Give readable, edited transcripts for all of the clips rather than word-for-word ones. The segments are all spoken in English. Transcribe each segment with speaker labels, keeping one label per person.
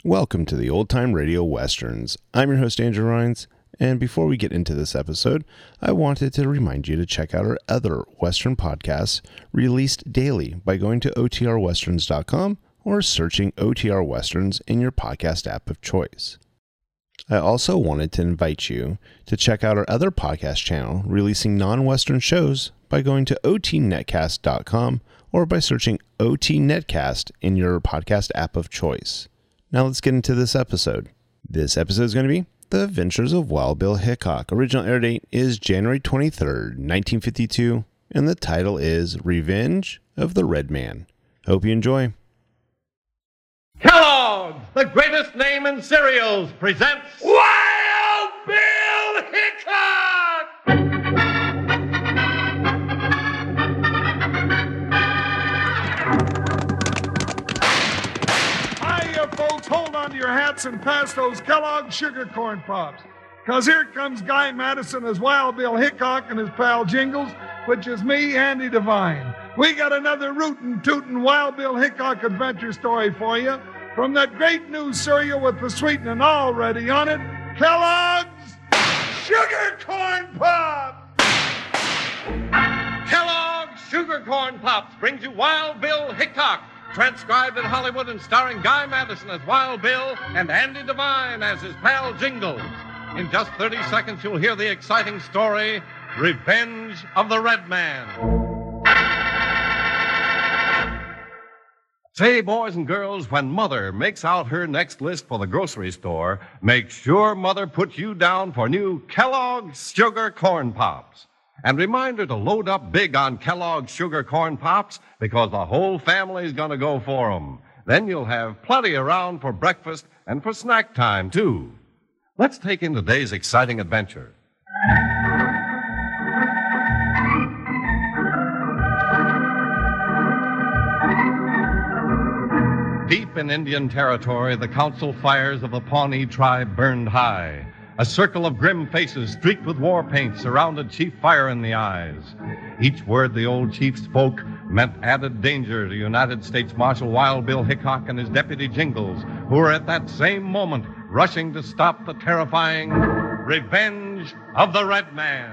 Speaker 1: Welcome to the Old Time Radio Westerns. I'm your host, Andrew Rhines, and before we get into this episode, I wanted to remind you to check out our other Western podcasts released daily by going to otrwesterns.com or searching OTR Westerns in your podcast app of choice. I also wanted to invite you to check out our other podcast channel releasing non-Western shows by going to otnetcast.com or by searching OT Netcast in your podcast app of choice. Now let's get into this episode. This episode is going to be The Adventures of Wild Bill Hickok. Original air date is January 23rd, 1952, and the title is Revenge of the Red Man. Hope you enjoy.
Speaker 2: Kellogg's, the greatest name in cereals, presents Wild Bill Hickok!
Speaker 3: Hiya, folks. Hold on to your hats and pass those Kellogg's Sugar Corn Pops. Because here comes Guy Madison as Wild Bill Hickok and his pal Jingles, which is me, Andy Devine. We got another rootin' tootin' Wild Bill Hickok adventure story for you from that great new cereal with the sweetening already on it, Kellogg's Sugar Corn Pops!
Speaker 2: Kellogg's Sugar Corn Pops brings you Wild Bill Hickok, transcribed in Hollywood and starring Guy Madison as Wild Bill and Andy Devine as his pal Jingles. In just 30 seconds, you'll hear the exciting story, Revenge of the Red Man. Say, boys and girls, when Mother makes out her next list for the grocery store, make sure Mother puts you down for new Kellogg's Sugar Corn Pops. And remind her to load up big on Kellogg's Sugar Corn Pops because the whole family's going to go for 'em. Then you'll have plenty around for breakfast and for snack time, too. Let's take in today's exciting adventure. Deep in Indian territory, the council fires of the Pawnee tribe burned high. A circle of grim faces streaked with war paint surrounded Chief Fire in the eyes. Each word the old chief spoke meant added danger to United States Marshal Wild Bill Hickok and his deputy Jingles, who were at that same moment rushing to stop the terrifying Revenge of the Red Man.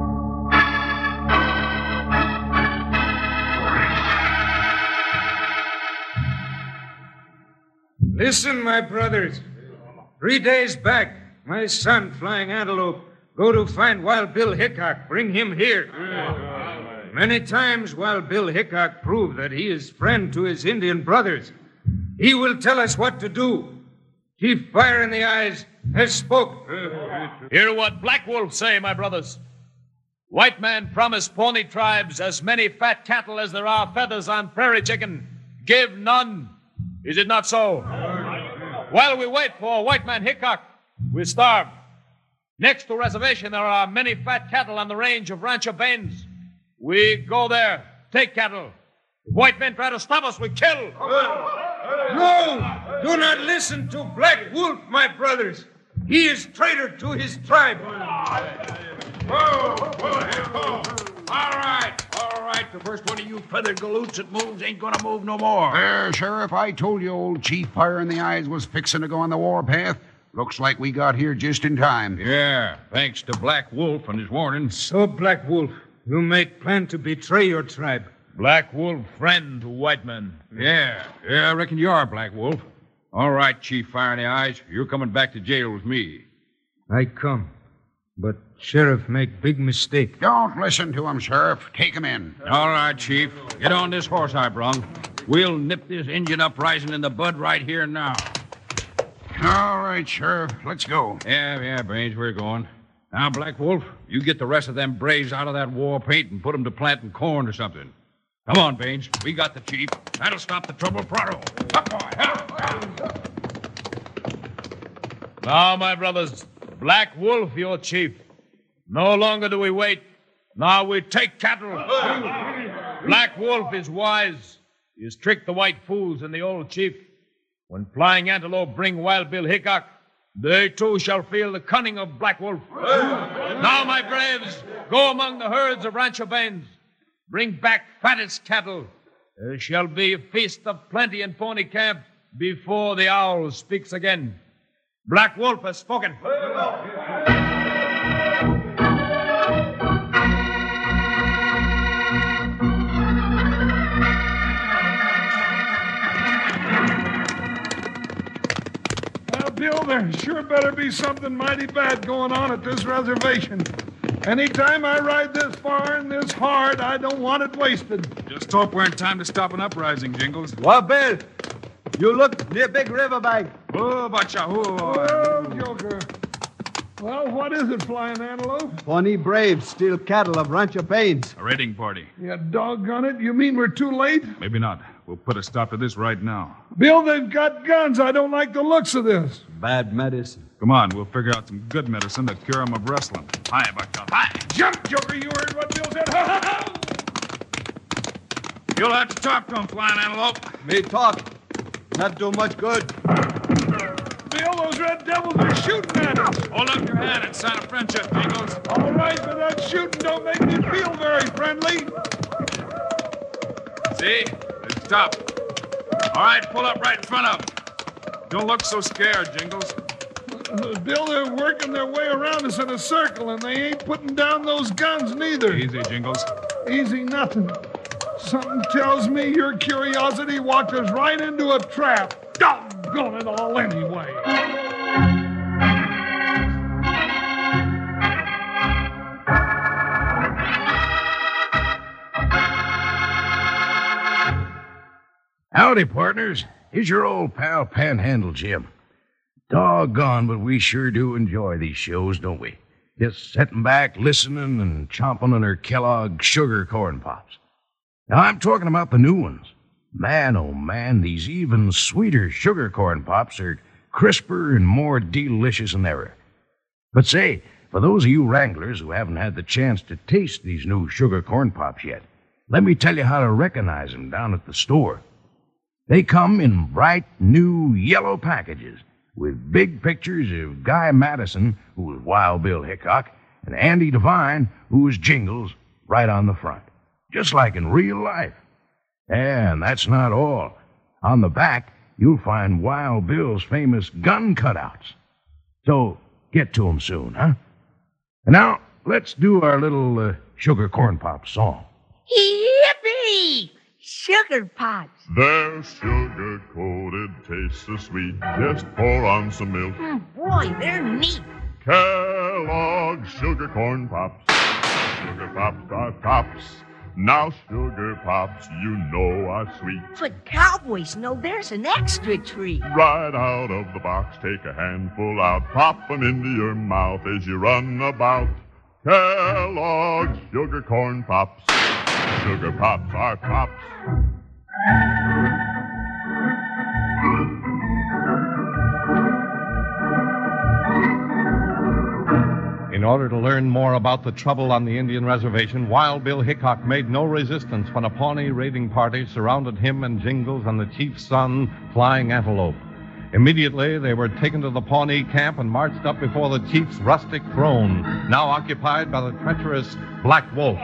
Speaker 4: Listen, my brothers. 3 days back, my son, Flying Antelope, go to find Wild Bill Hickok. Bring him here. Many times Wild Bill Hickok proved that he is friend to his Indian brothers. He will tell us what to do. Chief Fire in the Eyes has spoke.
Speaker 5: Hear what Black Wolf say, my brothers. White man promised Pawnee tribes as many fat cattle as there are feathers on prairie chicken. Give none. Is it not so? While we wait for white man Hickok, we starve. Next to reservation, there are many fat cattle on the range of Rancho Baines. We go there, take cattle. If white men try to stop us, we kill.
Speaker 4: No! Do not listen to Black Wolf, my brothers. He is traitor to his tribe.
Speaker 6: All right. The first one of you feathered galoots that moves ain't gonna move no more.
Speaker 7: There, Sheriff, I told you old Chief Fire in the Eyes was fixing to go on the warpath. Looks like we got here just in time.
Speaker 6: Yeah, thanks to Black Wolf and his warning.
Speaker 4: So, Black Wolf, you make plan to betray your tribe.
Speaker 5: Black Wolf friend to white men.
Speaker 6: Yeah, I reckon you are, Black Wolf. All right, Chief Fire in the Eyes, you're coming back to jail with me.
Speaker 4: I come. But Sheriff make big mistake.
Speaker 7: Don't listen to him, Sheriff. Take him in.
Speaker 6: All right, Chief. Get on this horse I brung. We'll nip this Indian uprising in the bud right here and now.
Speaker 7: All right, Sheriff. Let's go.
Speaker 6: Yeah, Baines, we're going. Now, Black Wolf, you get the rest of them braves out of that war paint and put them to planting corn or something. Come on, Baines. We got the chief. That'll stop the trouble pronto. Up, boy.
Speaker 5: Now, my brothers, Black Wolf, your chief. No longer do we wait. Now we take cattle. Black Wolf is wise. He has tricked the white fools and the old chief. When Flying Antelope bring Wild Bill Hickok, they too shall feel the cunning of Black Wolf. Now, my braves, go among the herds of Rancho Baines. Bring back fattest cattle. There shall be a feast of plenty in Pony Camp before the owl speaks again. Black Wolf has spoken.
Speaker 3: Bill, there sure better be something mighty bad going on at this reservation. Anytime I ride this far and this hard, I don't want it wasted.
Speaker 6: Just hope we're in time to stop an uprising, Jingles.
Speaker 8: Well, Bill, you look near Big River Bank.
Speaker 6: Oh, bacha,
Speaker 3: Oh, Joker. Well, what is it, Flying Antelope?
Speaker 8: Pawnee Braves steal cattle of Rancho Paines.
Speaker 6: A raiding party.
Speaker 3: You doggone it. You mean we're too late?
Speaker 6: Maybe not. We'll put a stop to this right now.
Speaker 3: Bill, they've got guns. I don't like the looks of this.
Speaker 8: Bad medicine.
Speaker 6: Come on, we'll figure out some good medicine to cure him of wrestling. Hi, bacha, hi.
Speaker 3: Jump, Joker. You heard what Bill said. Ha, ha, ha.
Speaker 6: You'll have to talk to him, Flying Antelope.
Speaker 8: Me talk. Not do much good.
Speaker 3: Bill, those red devils are shooting at us.
Speaker 6: Hold up your hand and sign a friendship, Jingles.
Speaker 3: All right, but that shooting don't make me feel very friendly.
Speaker 6: See? They stopped. All right, pull up right in front of them. Don't look so scared, Jingles.
Speaker 3: Bill, they're working their way around us in a circle, and they ain't putting down those guns neither.
Speaker 6: Easy, Jingles.
Speaker 3: Easy nothing. Something tells me your curiosity walked us right into a trap. Doggone it all anyway.
Speaker 9: Howdy, partners. Here's your old pal, Panhandle Jim. Doggone, but we sure do enjoy these shows, don't we? Just sitting back, listening, and chomping on our Kellogg sugar corn pops. Now, I'm talking about the new ones. Man, oh man, these even sweeter sugar corn pops are crisper and more delicious than ever. But say, for those of you wranglers who haven't had the chance to taste these new sugar corn pops yet, let me tell you how to recognize them down at the store. They come in bright, new yellow packages with big pictures of Guy Madison, who was Wild Bill Hickok, and Andy Devine, who was Jingles, right on the front. Just like in real life. And that's not all. On the back, you'll find Wild Bill's famous gun cutouts. So, get to 'em soon, huh? And now, let's do our little sugar corn pop song.
Speaker 10: Yippee! Sugar pops.
Speaker 11: They're sugar-coated, taste so sweet. Just pour on some milk.
Speaker 10: Boy, they're neat.
Speaker 11: Kellogg's Sugar Corn Pops. Sugar Pops are tops. Now Sugar Pops, you know are sweet.
Speaker 10: But cowboys know there's an extra treat.
Speaker 11: Right out of the box, take a handful out. Pop 'em into your mouth as you run about. Kellogg's Sugar Corn Pops. Sugar Pops are tops.
Speaker 2: In order to learn more about the trouble on the Indian reservation, Wild Bill Hickok made no resistance when a Pawnee raiding party surrounded him and Jingles and the chief's son, Flying Antelope. Immediately, they were taken to the Pawnee camp and marched up before the chief's rustic throne, now occupied by the treacherous Black Wolf.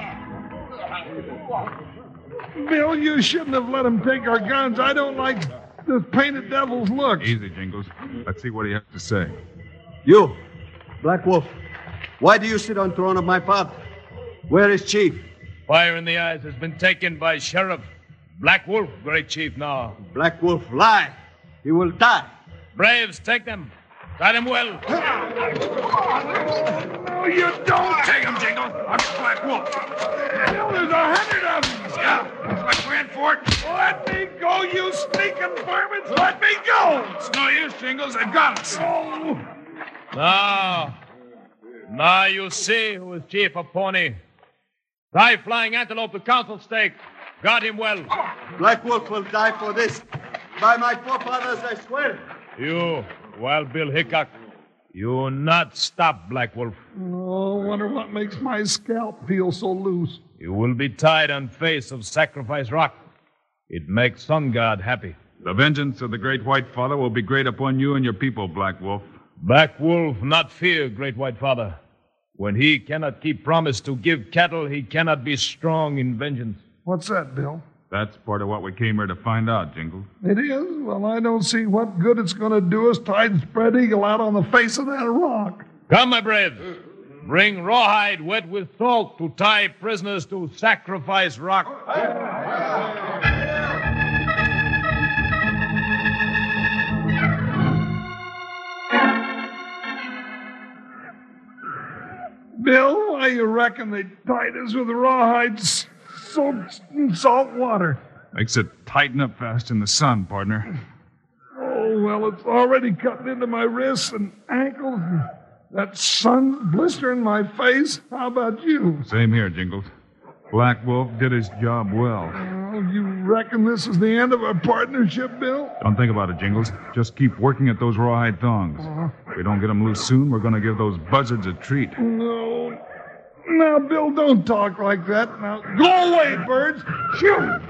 Speaker 3: Bill, you shouldn't have let them take our guns. I don't like this painted devil's look.
Speaker 6: Easy, Jingles. Let's see what he has to say.
Speaker 8: You, Black Wolf, why do you sit on throne of my father? Where is Chief?
Speaker 5: Fire in the Eyes has been taken by Sheriff Black Wolf, great chief now.
Speaker 8: Black Wolf lie. He will die.
Speaker 5: Braves, take them. Tie them well.
Speaker 3: No, you don't.
Speaker 6: Take him, Jingle. I'm Black Wolf.
Speaker 3: Bill, there's 100 of them.
Speaker 6: Yeah, looks like we're in for it.
Speaker 3: Let me go, you sneaking varmints. Let me go.
Speaker 6: It's no use, Jingles. They've got us.
Speaker 3: Oh.
Speaker 5: Now you see who is chief of Pawnee. Tie Flying Antelope to council stake. Guard him well.
Speaker 8: Black Wolf will die for this. By my forefathers, I swear.
Speaker 5: You, Wild Bill Hickok, you not stop, Black Wolf.
Speaker 3: Oh, wonder what makes my scalp feel so loose.
Speaker 5: You will be tied on face of Sacrifice Rock. It makes Sun God happy.
Speaker 6: The vengeance of the Great White Father will be great upon you and your people, Black Wolf.
Speaker 5: Black Wolf not fear, Great White Father. When he cannot keep promise to give cattle, he cannot be strong in vengeance.
Speaker 3: What's that, Bill?
Speaker 12: That's part of what we came here to find out, Jingles.
Speaker 3: It is? Well, I don't see what good it's going to do us to hide Spread Eagle out on the face of that rock.
Speaker 5: Come, my braves. Bring rawhide wet with salt to tie prisoners to Sacrifice Rock.
Speaker 3: Bill, why you reckon they tied us with rawhides soaked in salt water?
Speaker 12: Makes it tighten up fast in the sun, partner.
Speaker 3: Oh, well, it's already cutting into my wrists and ankles. That sun blistering my face. How about you?
Speaker 12: Same here, Jingles. Black Wolf did his job well.
Speaker 3: Oh, you reckon this is the end of our partnership, Bill?
Speaker 12: Don't think about it, Jingles. Just keep working at those rawhide thongs. If we don't get them loose soon, we're going to give those buzzards a treat.
Speaker 3: No. Now, Bill, don't talk like that. Now, go away, birds. Shoot!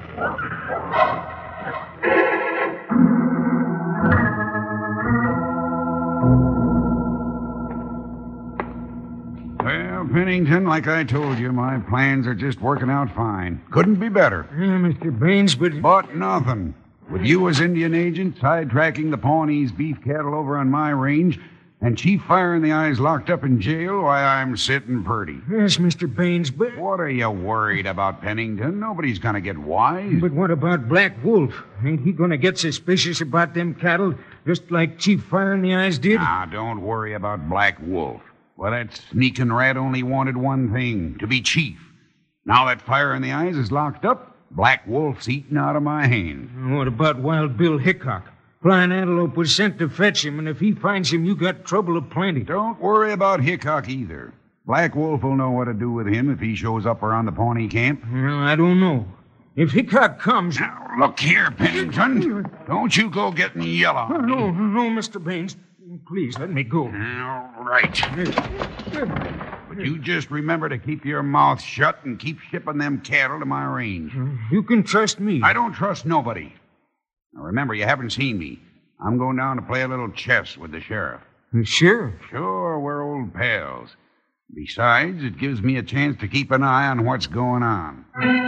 Speaker 7: Well, Pennington, like I told you, my plans are just working out fine. Couldn't be better.
Speaker 4: Yeah, Mr. Baines, but...
Speaker 7: But nothing. With you as Indian agent, sidetracking the Pawnees beef cattle over on my range, and Chief Fire in the Eyes locked up in jail, why, I'm sitting purty.
Speaker 4: Yes, Mr. Baines, but...
Speaker 7: What are you worried about, Pennington? Nobody's going to get wise.
Speaker 4: But what about Black Wolf? Ain't he going to get suspicious about them cattle, just like Chief Fire in the Eyes did?
Speaker 7: Now, don't worry about Black Wolf. Well, that sneaking rat only wanted one thing, to be chief. Now that Fire in the Eyes is locked up, Black Wolf's eating out of my hands.
Speaker 4: What about Wild Bill Hickok? Flying Antelope was sent to fetch him, and if he finds him, you got trouble aplenty.
Speaker 7: Don't worry about Hickok either. Black Wolf will know what to do with him if he shows up around the Pawnee camp.
Speaker 4: Well, I don't know. If Hickok comes...
Speaker 7: Now, look here, Pennington. Don't you go getting yellow.
Speaker 4: No, Mr. Baines. Please, let me go.
Speaker 7: All right. But you just remember to keep your mouth shut and keep shipping them cattle to my range.
Speaker 4: You can trust me.
Speaker 7: I don't trust nobody. Now, remember, you haven't seen me. I'm going down to play a little chess with the sheriff.
Speaker 4: The sheriff?
Speaker 7: Sure, we're old pals. Besides, it gives me a chance to keep an eye on what's going on.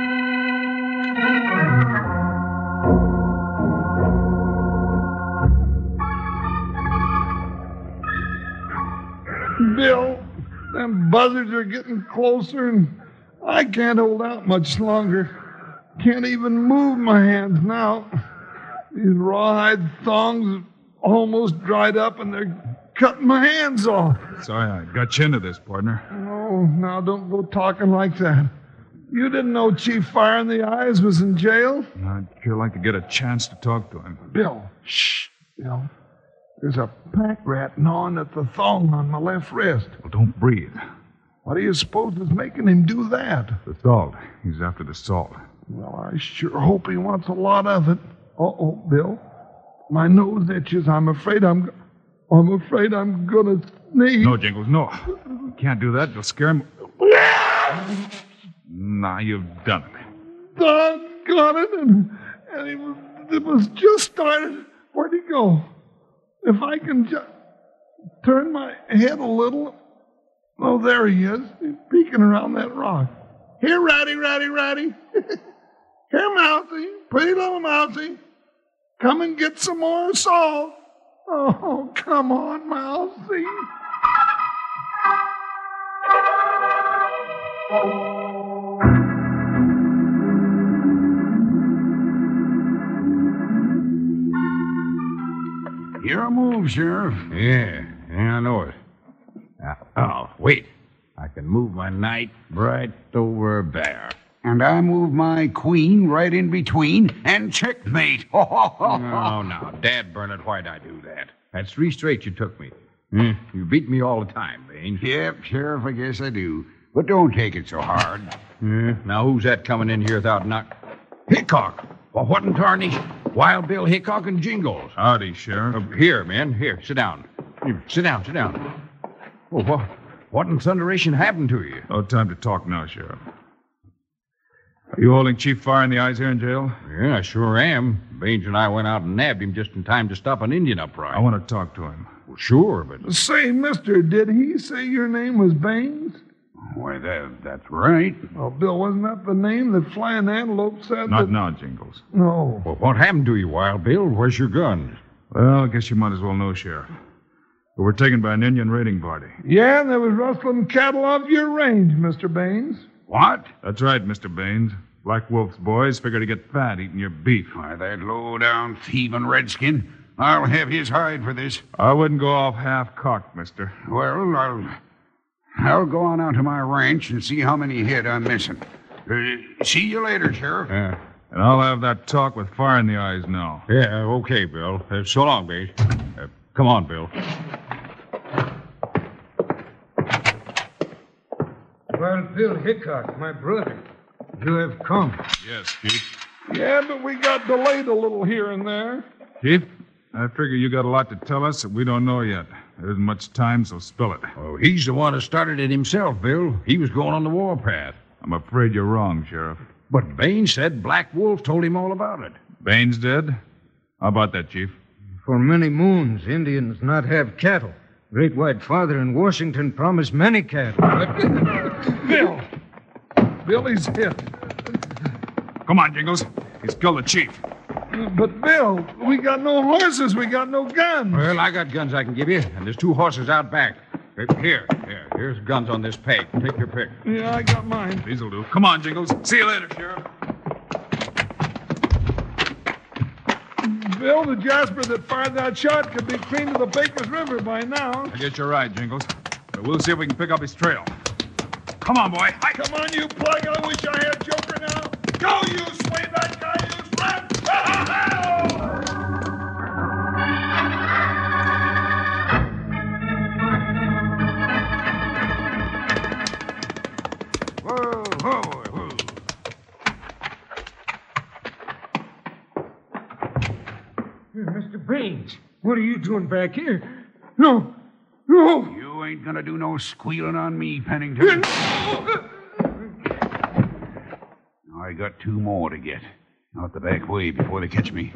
Speaker 3: Bill, them buzzards are getting closer, and I can't hold out much longer. Can't even move my hands now. These rawhide thongs have almost dried up, and they're cutting my hands off.
Speaker 12: Sorry I got you into this, partner.
Speaker 3: Oh, now don't go talking like that. You didn't know Chief Fire in the Eyes was in jail?
Speaker 12: I'd sure like to get a chance to talk to him.
Speaker 3: Bill, shh, Bill. There's a pack rat gnawing at the thong on my left wrist.
Speaker 12: Well, don't breathe.
Speaker 3: What do you suppose is making him do that?
Speaker 12: The salt. He's after the salt.
Speaker 3: Well, I sure hope he wants a lot of it. Uh-oh, Bill. My nose itches. I'm afraid I'm gonna sneeze.
Speaker 12: No, Jingles, no. You can't do that. You'll scare him. Nah, you've done it.
Speaker 3: Doggone it. And it was just started. Where'd he go? If I can just turn my head a little. Oh, there he is. He's peeking around that rock. Here, Ratty. Here, Mousy. Pretty little Mousy. Come and get some more salt. Oh, come on, Mousy.
Speaker 7: Your move, Sheriff.
Speaker 9: Yeah, I know it. Wait. I can move my knight right over there.
Speaker 7: And I move my queen right in between and checkmate.
Speaker 9: No, Dad burn it, why'd I do that? That's 3 straight you took me. You beat me all the time, Baines.
Speaker 7: Yep, Sheriff, I guess I do. But don't take it so hard.
Speaker 9: Now, who's that coming in here without knock? Hickok! Well, what in tarnation? Wild Bill Hickok and Jingles.
Speaker 12: Howdy, Sheriff.
Speaker 9: Here, man. Here, sit down. Sit down. Well, what in thunderation happened to you?
Speaker 12: No time to talk now, Sheriff. Are you holding Chief Fire in the Eyes here in jail?
Speaker 9: Yeah, I sure am. Baines and I went out and nabbed him just in time to stop an Indian uprising.
Speaker 12: I want to talk to him.
Speaker 9: Well, sure, but...
Speaker 3: Say, mister, did he say your name was Baines?
Speaker 7: Why, that's right.
Speaker 3: Oh, Bill, wasn't that the name that Flying Antelope said?
Speaker 12: Not now, Jingles.
Speaker 3: No.
Speaker 6: Well, what happened to you, Wild Bill? Where's your guns?
Speaker 12: Well, I guess you might as well know, Sheriff. We were taken by an Indian raiding party.
Speaker 3: Yeah, and there was rustling cattle off your range, Mr. Baines.
Speaker 7: What?
Speaker 12: That's right, Mr. Baines. Black Wolf's boys figure to get fat eating your beef.
Speaker 7: Why, that low-down thieving redskin. I'll have his hide for this.
Speaker 12: I wouldn't go off half-cocked, mister.
Speaker 7: Well, I'll go on out to my ranch and see how many head I'm missing. See you later, Sheriff.
Speaker 12: Yeah. And I'll have that talk with fire in the eyes now.
Speaker 6: Yeah, okay, Bill. So long, Baines. Come on, Bill.
Speaker 4: Wild Bill Hickok, my brother. You have come.
Speaker 12: Yes, Chief.
Speaker 3: Yeah, but we got delayed a little here and there.
Speaker 12: Chief, I figure you got a lot to tell us that we don't know yet. There isn't much time, so spill it.
Speaker 6: Oh, he's the one who started it himself, Bill. He was going on the warpath.
Speaker 12: I'm afraid you're wrong, Sheriff.
Speaker 6: But Baines said Black Wolf told him all about it.
Speaker 12: Baines did? How about that, Chief?
Speaker 4: For many moons, Indians not have cattle. Great White Father in Washington promised many cattle.
Speaker 3: Bill! Billy's hit.
Speaker 12: Come on, Jingles. He's killed the chief.
Speaker 3: But, Bill, we got no horses. We got no guns.
Speaker 6: Well, I got guns I can give you, and there's 2 horses out back. Here's guns on this peg. Take your pick.
Speaker 3: Yeah, I got mine.
Speaker 12: These'll do. Come on, Jingles. See you later, Sheriff.
Speaker 3: Bill, the Jasper that fired that shot could be clean to the Baker's River by now.
Speaker 12: I guess you're right, Jingles. But we'll see if we can pick up his trail. Come on, boy. Hi.
Speaker 3: Come on, you plug. I wish I had Joker now. Go, you sway that guy, you slap.
Speaker 6: Whoa, whoa, whoa.
Speaker 4: Mr. Baines, what are you doing back here? No.
Speaker 7: You ain't gonna do no squealing on me, Pennington. I got 2 more to get. Out the back way before they catch me.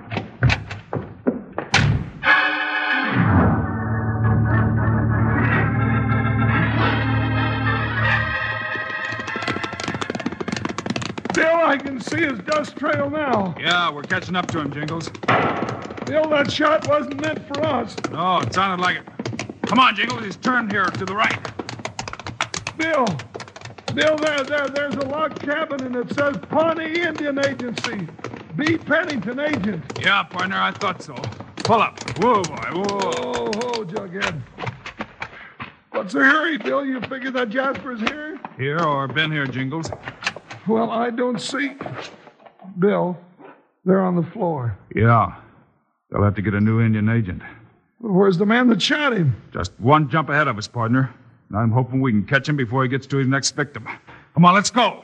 Speaker 3: Bill, I can see his dust trail now.
Speaker 12: Yeah, we're catching up to him, Jingles.
Speaker 3: Bill, that shot wasn't meant for us.
Speaker 12: No, it sounded like it. Come on, Jingles. He's turned here to the right.
Speaker 3: Bill, there's a log cabin and it says Pawnee Indian Agency. B. Pennington, agent.
Speaker 12: Yeah, partner, I thought so. Pull up. Whoa, boy, whoa.
Speaker 3: Oh, Jughead. What's the hurry, Bill? You figure that Jasper's here?
Speaker 12: Here or been here, Jingles?
Speaker 3: Well, I don't see. Bill, they're on the floor.
Speaker 12: Yeah. They'll have to get a new Indian agent.
Speaker 3: Where's the man that shot him?
Speaker 12: Just one jump ahead of us, partner. And I'm hoping we can catch him before he gets to his next victim. Come on, let's go.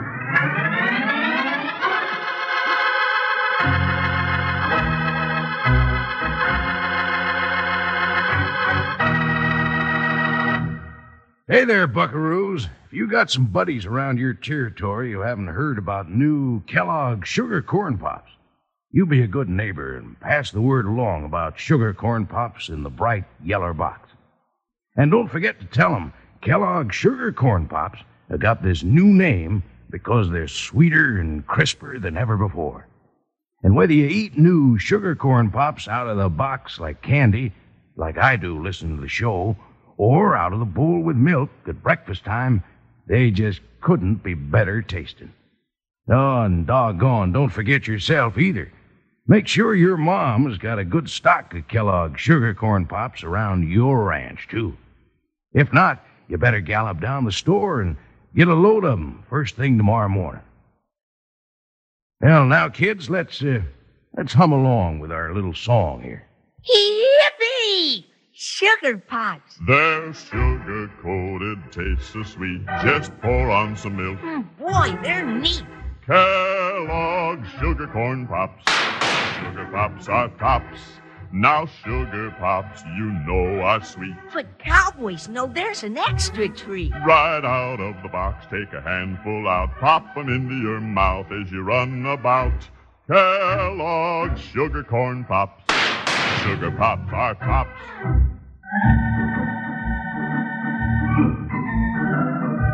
Speaker 9: Hey there, buckaroos. If you got some buddies around your territory who haven't heard about new Kellogg Sugar Corn Pops, you be a good neighbor and pass the word along about Sugar Corn Pops in the bright yellow box. And don't forget to tell them Kellogg Sugar Corn Pops have got this new name because they're sweeter and crisper than ever before. And whether you eat new Sugar Corn Pops out of the box like candy, like I do listening to the show, or out of the bowl with milk at breakfast time, they just couldn't be better tasting. Oh, and doggone, don't forget yourself either. Make sure your mom has got a good stock of Kellogg Sugar Corn Pops around your ranch, too. If not, you better gallop down the store and get a load of them first thing tomorrow morning. Well, now, kids, let's hum along with our little song here.
Speaker 10: Yippee! Sugar Pops.
Speaker 11: They're sugar-coated, taste so sweet. Just pour on some milk.
Speaker 10: Boy, they're neat.
Speaker 11: Kellogg's Sugar Corn Pops. Sugar Pops are tops. Now Sugar Pops, you know, are sweet.
Speaker 10: But cowboys know there's an extra treat.
Speaker 11: Right out of the box, take a handful out. Pop 'em into your mouth as you run about. Kellogg's Sugar Corn Pops. Sugar Pops are tops.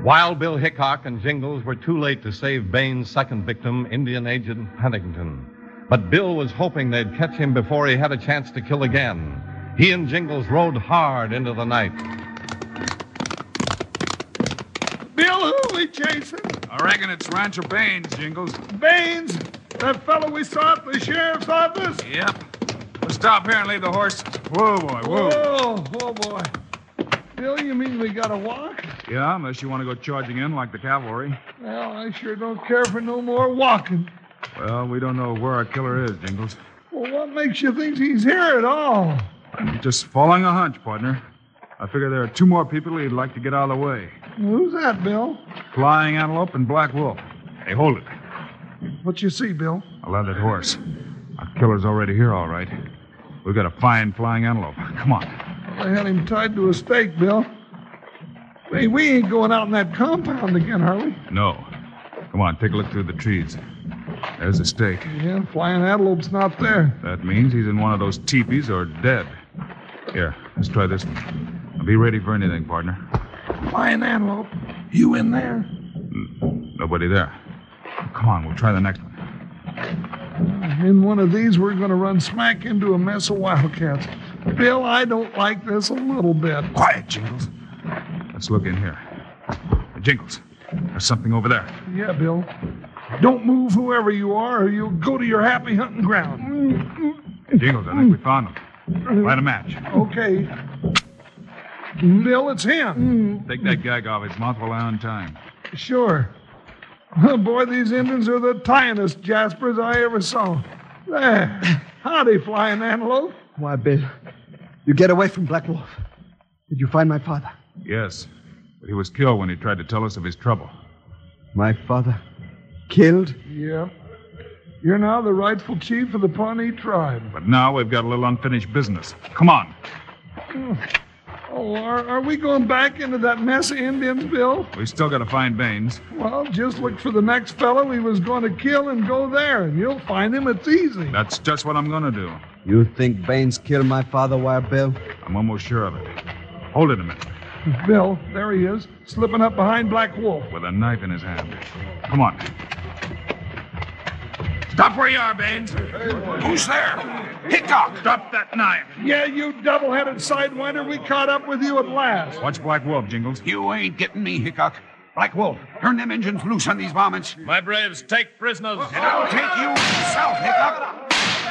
Speaker 2: Wild Bill Hickok and Jingles were too late to save Bain's second victim, Indian Agent Huntington. But Bill was hoping they'd catch him before he had a chance to kill again. He and Jingles rode hard into the night.
Speaker 3: Bill, who are we chasing?
Speaker 12: I reckon it's Rancher Baines, Jingles.
Speaker 3: Baines? That fellow we saw at the sheriff's office?
Speaker 12: Yep. We'll stop here and leave the horses. Whoa, boy, whoa.
Speaker 3: Oh, boy. Bill, you mean we gotta walk?
Speaker 12: Yeah, unless you want to go charging in like the cavalry.
Speaker 3: Well, I sure don't care for no more walking.
Speaker 12: Well, we don't know where our killer is, Jingles.
Speaker 3: Well, what makes you think he's here at all?
Speaker 12: You're just following a hunch, partner. I figure there are two more people he'd like to get out of the way.
Speaker 3: Who's that, Bill?
Speaker 12: Flying Antelope and Black Wolf. Hey, hold it.
Speaker 3: What you see, Bill?
Speaker 12: I love that horse. Our killer's already here, all right. We've got to find Flying Antelope. Come on.
Speaker 3: I had him tied to a stake, Bill. Hey, we ain't going out in that compound again, are we?
Speaker 12: No. Come on, take a look through the trees. There's the stake.
Speaker 3: Yeah, Flying Antelope's not there.
Speaker 12: That means he's in one of those teepees or dead. Here, let's try this one. I'll be ready for anything, partner.
Speaker 3: Flying Antelope, you in there?
Speaker 12: Nobody there. Come on, we'll try the next one.
Speaker 3: In one of these, we're going to run smack into a mess of wildcats. Bill, I don't like this a little bit.
Speaker 12: Quiet, Jingles. Let's look in here. Jingles, there's something over there.
Speaker 3: Yeah, Bill. Don't move, whoever you are, or you'll go to your happy hunting ground.
Speaker 12: Jingles, I think we found him. Light a match.
Speaker 3: Okay. Bill, it's him.
Speaker 12: Take that gag off his mouth while I'm on time.
Speaker 3: Sure. Boy, these Indians are the tyingest Jaspers I ever saw. There. Howdy, Flying Antelope.
Speaker 8: Why, Bill, you get away from Black Wolf. Did you find my father?
Speaker 12: Yes, but he was killed when he tried to tell us of his trouble.
Speaker 8: My father? Killed?
Speaker 3: Yep. You're now the rightful chief of the Pawnee tribe.
Speaker 12: But now we've got a little unfinished business. Come on.
Speaker 3: Oh, are we going back into that mess of Indians, Bill?
Speaker 12: We still got to find Baines.
Speaker 3: Well, just look for the next fellow he was going to kill and go there, and you'll find him. It's easy.
Speaker 12: That's just what I'm going to do.
Speaker 8: You think Baines killed my father, Wild Bill?
Speaker 12: I'm almost sure of it. Hold it a minute.
Speaker 3: Bill, there he is, slipping up behind Black Wolf.
Speaker 12: With a knife in his hand. Come on. Stop where you are, Baines. Who's there? Hickok, drop that knife.
Speaker 3: Yeah, you double-headed sidewinder. We caught up with you at last.
Speaker 12: Watch Black Wolf, Jingles.
Speaker 7: You ain't getting me, Hickok. Black Wolf, turn them engines loose on these varmints.
Speaker 5: My braves, take prisoners.
Speaker 7: And I'll take you myself, Hickok.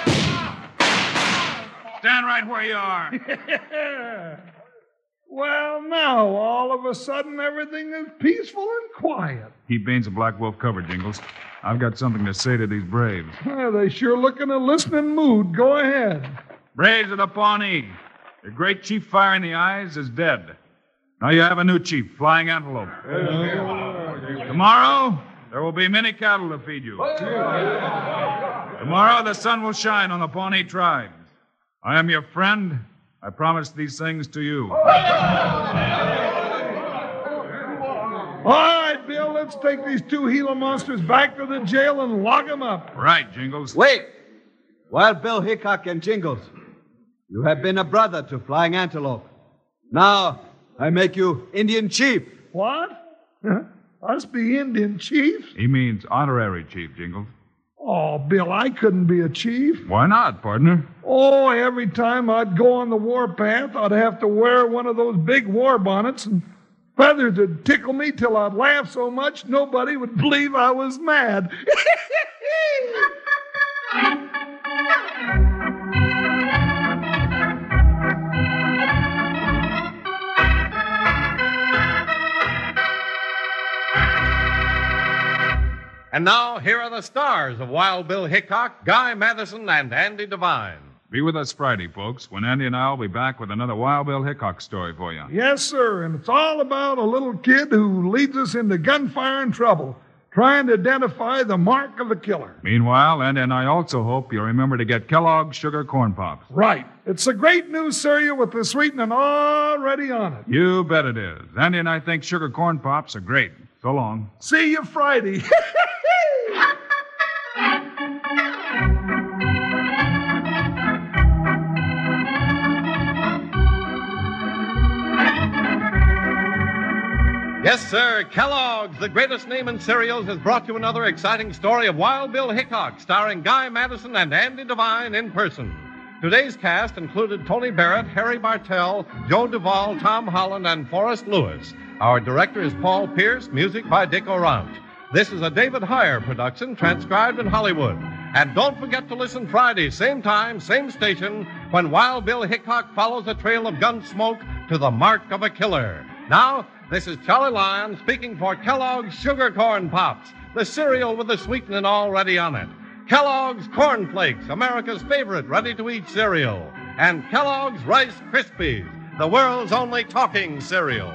Speaker 12: Stand right where you are.
Speaker 3: Well, now, all of a sudden, everything is peaceful and quiet.
Speaker 12: Keep Baines and Black Wolf covered, Jingles. I've got something to say to these braves.
Speaker 3: They sure look in a listening mood. Go ahead.
Speaker 12: Braves of the Pawnee. Your great chief Fire in the Eyes is dead. Now you have a new chief, Flying Antelope. Tomorrow, there will be many cattle to feed you. Tomorrow, the sun will shine on the Pawnee tribes. I am your friend. I promise these things to you.
Speaker 3: All right, Bill, let's take these two Gila monsters back to the jail and lock them up.
Speaker 12: Right, Jingles.
Speaker 8: Wait! Wild Bill Hickok and Jingles, you have been a brother to Flying Antelope. Now, I make you Indian chief.
Speaker 3: What? Us be Indian chiefs?
Speaker 12: He means honorary chief, Jingles.
Speaker 3: Oh, Bill, I couldn't be a chief.
Speaker 12: Why not, partner?
Speaker 3: Oh, every time I'd go on the warpath, I'd have to wear one of those big war bonnets, and feathers would tickle me till I'd laugh so much nobody would believe I was mad.
Speaker 2: And now, here are the stars of Wild Bill Hickok, Guy Matheson, and Andy Devine.
Speaker 12: Be with us Friday, folks, when Andy and I will be back with another Wild Bill Hickok story for you.
Speaker 3: Yes, sir, and it's all about a little kid who leads us into gunfire and trouble, trying to identify the mark of the killer.
Speaker 12: Meanwhile, Andy and I also hope you'll remember to get Kellogg's Sugar Corn Pops.
Speaker 3: Right. It's a great new cereal with the sweetening already on it.
Speaker 12: You bet it is. Andy and I think Sugar Corn Pops are great. So long.
Speaker 3: See you Friday.
Speaker 2: Yes, sir. Kellogg's, the greatest name in cereals, has brought you another exciting story of Wild Bill Hickok, starring Guy Madison and Andy Devine in person. Today's cast included Tony Barrett, Harry Bartell, Joe Duvall, Tom Holland, and Forrest Lewis. Our director is Paul Pierce, music by Dick Orange. This is a David Heyer production, transcribed in Hollywood. And don't forget to listen Friday, same time, same station, when Wild Bill Hickok follows a trail of gun smoke to the mark of a killer. Now, this is Charlie Lyon speaking for Kellogg's Sugar Corn Pops, the cereal with the sweetening already on it. Kellogg's Corn Flakes, America's favorite ready-to-eat cereal. And Kellogg's Rice Krispies, the world's only talking cereal.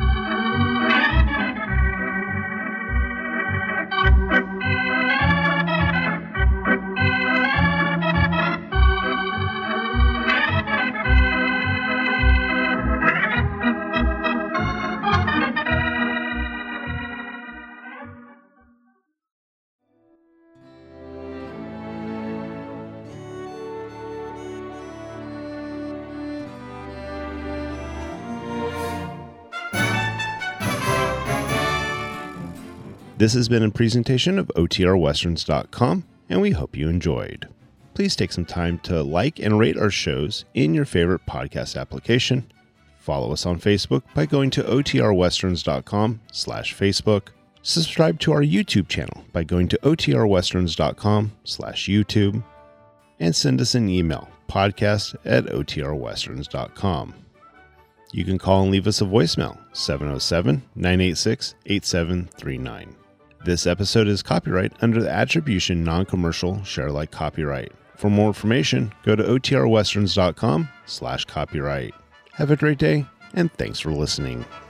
Speaker 1: This has been a presentation of OTRWesterns.com, and we hope you enjoyed. Please take some time to like and rate our shows in your favorite podcast application. Follow us on Facebook by going to OTRWesterns.com/Facebook. Subscribe to our YouTube channel by going to OTRWesterns.com/YouTube. And send us an email, podcast@OTRWesterns.com. You can call and leave us a voicemail, 707-986-8739. This episode is copyright under the Attribution Non-Commercial Share-alike copyright. For more information, go to OTRWesterns.com/copyright. Have a great day, and thanks for listening.